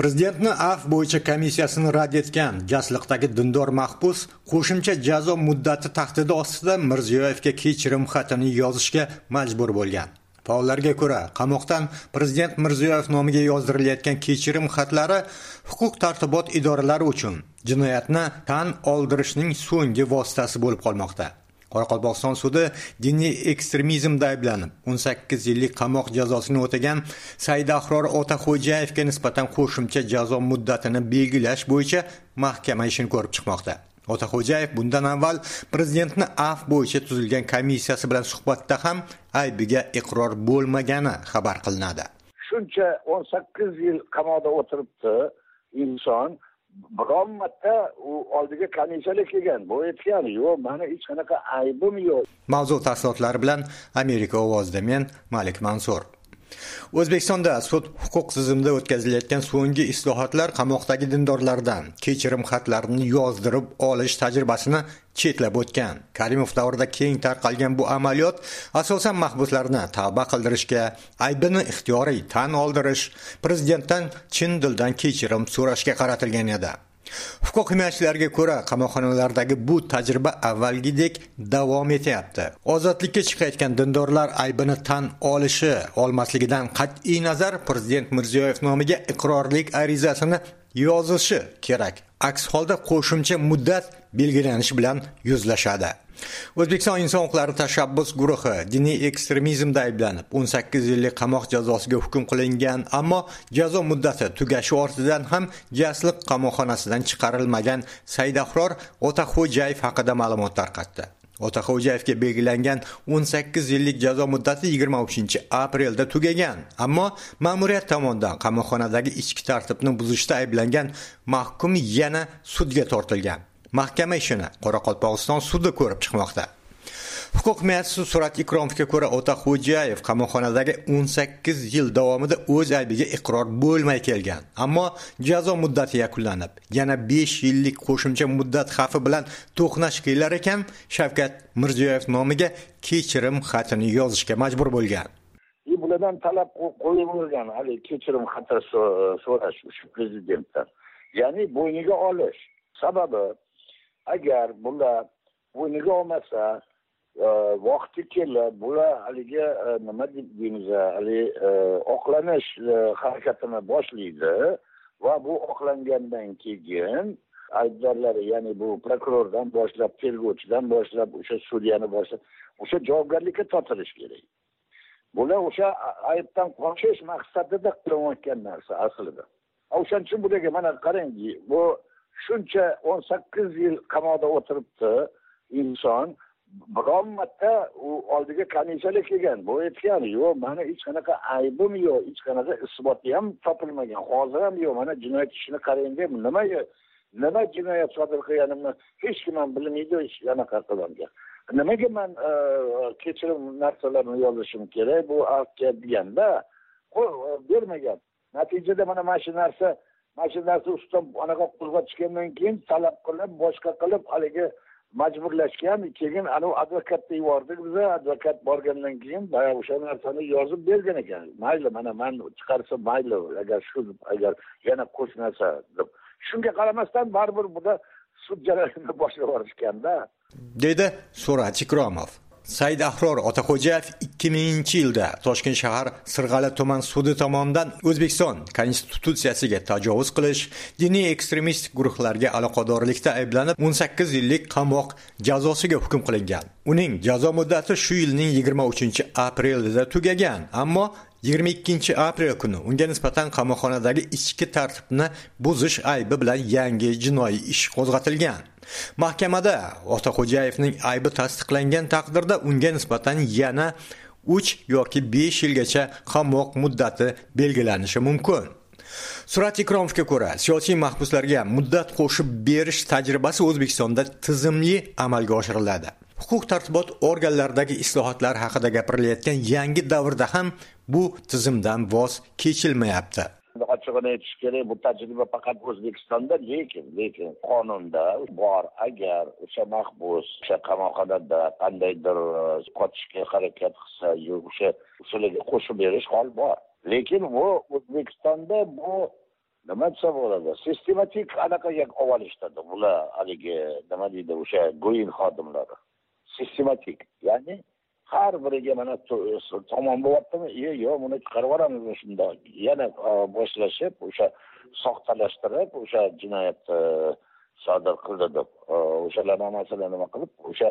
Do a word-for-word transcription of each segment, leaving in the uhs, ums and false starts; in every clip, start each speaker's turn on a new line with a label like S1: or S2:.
S1: Prezidentni afv bo'yicha komissiyasini rad etgan jasliqdagi dindor mahbus qo'shimcha jazo muddati tahdidi ostida Mirziyoyevga kechirim xatini yozishga majbur bo'lgan. Faollarga ko'ra, qamoqdan Prezident Mirziyoyev nomiga yozdirilayotgan kechirim xatlari huquq tartibot idoralari uchun jinoyatni tan oldirishning so'nggi vositasi bo'lib qolmoqda. Qoraqalpog'iston sudi diniy ekstremizmda ayblanib o'n sakkiz yillik qamoq jazosini o'tagan Saidahror Otaxo'jayevga nisbatan qo'shimcha jazo muddatini belgilash bo'yicha mahkama ishini ko'rib chiqmoqda. Otaxo'jayev bundan avval prezidentni afv bo'yicha tuzilgan komissiyasi bilan suhbatda ham aybiga iqror bo'lmagani xabar qilinadi.
S2: Shuncha o'n sakkiz yil qamoqda o'tiribdi inson. Biron marta u oldiga komissiyaga kelgan, bu aytgan, yo'q, meni hech qanaqa aybim yo'q.
S1: Mavzu tafsilotlari bilan Amerika ovozida men Malik Mansur. O'zbekistonda sud huquq tizimida o'tkazilayotgan so'nggi islohotlar qamoqdagi dindorlardan kechirim xatlarini yozdirib olish tajribasini chetlab o'tgan. Karimov davrida keng tarqalgan bu amaliyot asosan mahbuslarni tavba qildirishga, aybini ixtiyoriy tan oldirish, prezidentdan chin dildan kechirim so'rashga qaratilgan edi. Huquq himoyachilariga ko'ra, qamoqxonalardagi bu tajriba avvalgidek davom etyapti. Ozodlikka chiqayotgan dindorlar aybini tan olishi, olmasligidan qat'iy nazar Prezident Mirziyoyev nomiga iqrorlik arizasini yozishi kerak. Aks holda qo'shimcha muddat belgilanishi bilan yuzlashadi. O'zbekiston inson huquqlari tashabbus guruhi diniy ekstremizmda ayblanib o'n sakkiz yillik qamoq jazosiga hukm qilingan, ammo jazo muddati tugashi ortidan ham jasliq qamoqxonasidan chiqarilmagan Saidahror Otaxo'jayev haqida ma'lumot tarqatdi. Otaxo'jayevga belgilangan o'n sakkiz yillik jazo muddati yigirma uchinchi aprelda tugagan, ammo ma'muriyat tomonidan qamoqxonadagi ichki tartibni buzishda ayblangan mahkum yana sudga tortilgan. Mahkama ishini Qoraqalpog'iston sudi ko'rib chiqmoqda. Huquq himoyachisi Surat Ikromovga ko'ra, Otaxo'jayev qamoqxonadagi o'n sakkiz yil davomida o'z aybiga iqror bo'lmay kelgan, ammo jazo muddati yakunlanib, yana besh yillik qo'shimcha muddat xavfi bilan to'qnash kelar ekan, Shavkat Mirziyoyev nomiga kechirim xatini yozishga majbur bo'lgan.
S2: Bulardan talab qo'yib bo'lgan, hali kechirim xati so'rash shu prezidentdan. Ya'ni bo'yniga olish. Sababi agar bular bo'yniga olmasa, vaqti kelib bular haligi nima deymiz, hali oqlanish harakatini boshlaydi va bu oqlangandan keyin aybdorlar, ya'ni bu prokurordan boshlab, tergovchidan boshlab, o'sha sudyani boshlab, o'sha javobgarlikka tortilish kerak. Bular o'sha aybdan qochish maqsadida qilinayotgan narsa aslida. O'shaning uchun bularga mana qarangki, bu shuncha o'n sakkiz yil qamoqda o'tiribdi inson, biron marta u oldiga komissiyaga kelgan, bu aytgan, yo'q, meni hech qanaqa aybim yo'q, hech qanaqa isboti ham topilmagan, hozir ham yo'q, mana jinoyat ishini qarang deb, nima nima jinoyat sodir qilganimni hech kim ham bilmaydi, hech qanaqa qilmagan. Nimaga men kechirim narsalarni yozishim kerak bu xalqqa deganda, bermagan. Natijada mana mana shu narsa mashinasi ustidan anaqa qo'zg'atishgandan keyin talab qilib, boshqa qilib, haligi majburlashgan. Keyin anu advokatga yubordik biz, advokat borgandan keyin boya o'sha narsani yozib bergan ekan. Mayli, mana men chiqarsa mayli, agar shu agar yana qo'shmasa deb. Shunga qaramasdan baribir buda sud jarayonini boshlab yuborishganda,
S1: dedi Surat Ikromov. Saidahror Otaxo'jayev ikki minginchi yilda Toshkent shahar Sirg'ali tuman sudi tomonidan O'zbekiston konstitutsiyasiga tajovuz qilish, diniy ekstremist guruhlarga aloqadorlikda ayblanib o'n sakkiz yillik qamoq jazosiga hukm qilingan. Uning jazo muddati shu yilning yigirma uchinchi aprelida tugagan, ammo yigirma ikkinchi aprel kuni unga nisbatan qamoqxonadagi ichki tartibni buzish aybi bilan yangi jinoiy ish qo'zg'atilgan. Mahkamada Otaxo'jayevning aybi tasdiqlangan taqdirda unga nisbatan yana uch yoki besh yilgacha qamoq muddati belgilanishi mumkin. Surat Ikromovga ko'ra, siyosiy mahbuslarga muddat qo'shib berish tajribasi O'zbekistonda tizimli amalga oshiriladi. Huquq tartibot organlaridagi islohotlar haqida gapirilayotgan yangi davrda ham bu tizimdan voz kechilmayapti.
S2: Ochig'ini aytish kerak, bu tajriba faqat O'zbekistonda, lekin lekin qonunda bor. Agar o'sha mahbus o'sha qamoqxonada qandaydir qochishga harakat qilsa, o'sha usuliga qo'shib berish hol bor. Lekin bu O'zbekistonda bu nima desa bo'ladi, sistematik anaqaga olib olishadi bular, haligi nima deydi, o'sha go'yin xodimlari. Sistematik, ya'ni har biriga mana tomon bo'lyaptimi, "Yo'q, yo'q, buni chiqarib yuboramiz shunda." Yana boshlashib, o'sha soxtalashtirib, o'sha jinoyatni sodir qildi deb, o'shalarning hammasini nima qilib, o'sha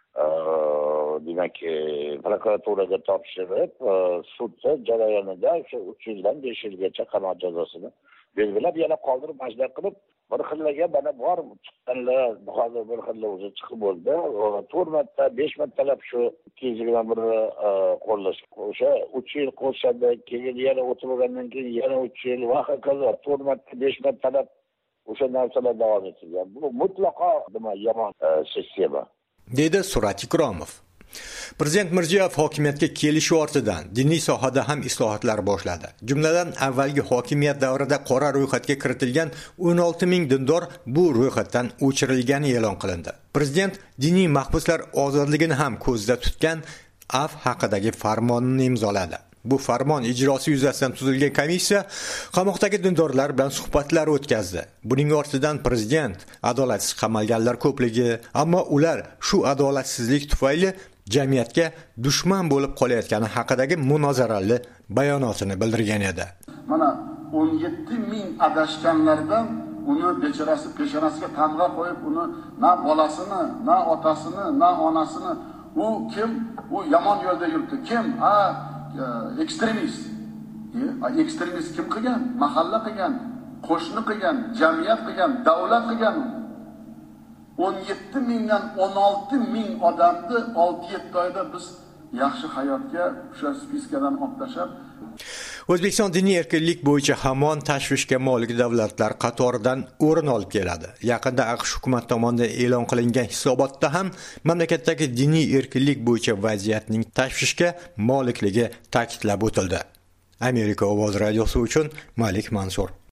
S2: demak, prokuraturaga topshirib, sud jarayonida o'sha uch yildan besh yilgacha qamoq jazosini belgilab, yana qoldirib majbur qilib, bir xillarga mana bor chiqqanlar, hozir bir xillar o'zi chiqib bo'ldi. to'rt marta, besh martalab shu ikki yuz yigirma bir qo'llash. O'sha uch yil qo'shadi, keyin yana o'tirgandan keyin yana uch yil va hokazo to'rt marta, besh martalab o'sha narsalar davom etilgan. Bu mutlaqo nima yomon sistema.
S1: Dedi Surat Ikromov. Prezident Mirziyoyev hokimiyatga kelishi ortidan diniy sohada ham islohotlar boshladi. Jumladan, avvalgi hokimiyat davrida qora ro'yxatga kiritilgan o'n olti ming dindor bu ro'yxatdan o'chirilgani e'lon qilindi. Prezident diniy mahbuslar ozodligini ham ko'zda tutgan af haqidagi farmonni imzoladi. Bu farmon ijrosi yuzasidan tuzilgan komissiya qamoqdagi dindorlar bilan suhbatlar o'tkazdi. Buning ortidan prezident adolatsiz qamalganlar ko'pligi, ammo ular shu adolatsizlik tufayli jamiyatga dushman bo'lib qolayotgani haqidagi munozarali bayonotini bildirgan edi.
S3: Mana o'n yetti ming adashganlardan uni bechorasi peshonasiga tamg'a qo'yib, uni na bolasini, na otasini, na onasini, u kim? U yomon yo'lda yuribdi. Kim? Ha, ekstremist. E, ekstremist kim qilgan? Mahalla qilgan, qo'shni qilgan, jamiyat qilgan, davlat qilgan. o'n yetti mingdan o'n olti ming odamni olti yetti oyda biz yaxshi hayotga o'sha spiskadan olib tashlab.
S1: O'zbekiston diniy erkinlik bo'yicha hamon tashvishga molik davlatlar qatoridan o'rin olib keladi. Yaqinda AQSh hukumat tomonidan e'lon qilingan hisobotda ham mamlakatdagi diniy erkinlik bo'yicha vaziyatning tashvishga molikligi ta'kidlab o'tildi. Amerika Ovoz radiosi uchun Malik Mansur.